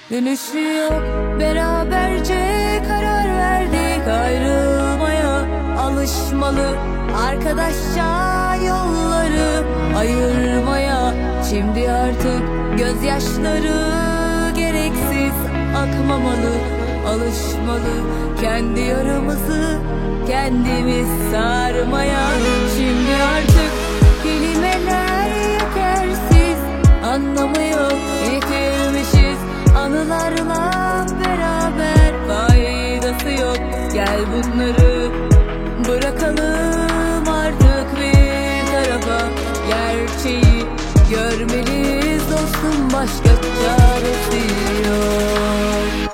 Dönüşü yok, beraberce karar verdik ayrılmaya. Alışmalı arkadaşça yolları ayırmaya. Şimdi artık gözyaşları gereksiz akmamalı. Alışmalı kendi yaramızı kendimiz sarmaya. Şimdi artık kelimeler yetersiz, anlamı yok, yitirmişiz anılarla beraber. Faydası yok, gel bunları bırakalım artık bir tarafa. Gerçeği görmeliyiz dostum, başka çaresi yok.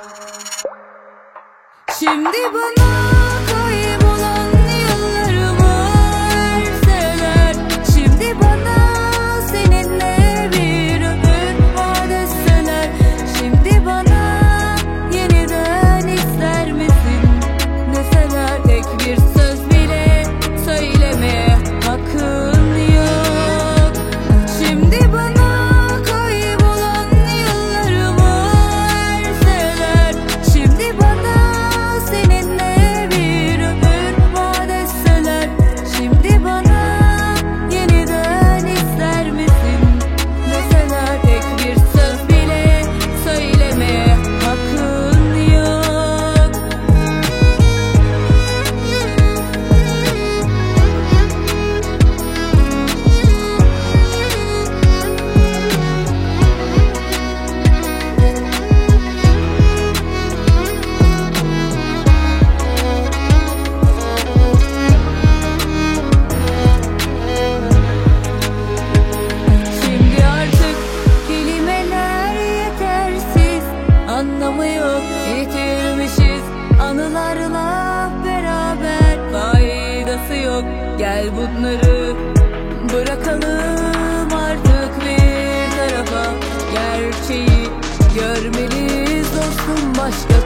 Şimdi bana kaybolan yıllarımı verseler, şimdi bana seninle bir ömür vaat etseler, şimdi bana yeniden ister misin deseler, tek bir söz bile söylemeye hakkın yok. Şimdi bana kaybolan yıllarımı verseler, şimdi bana seninle bir ömür vaat etseler, şimdi bana yeniden ister misin deseler, tek bir söz bile söylemeye hakkın yok. Şimdi artık kelimeler yetersiz, anlamı yok, yitirmişiz anılarla beraber. Faydası yok, gel bunları bırakalım artık bir tarafa. Gerçeği görmeliyiz dostum, başka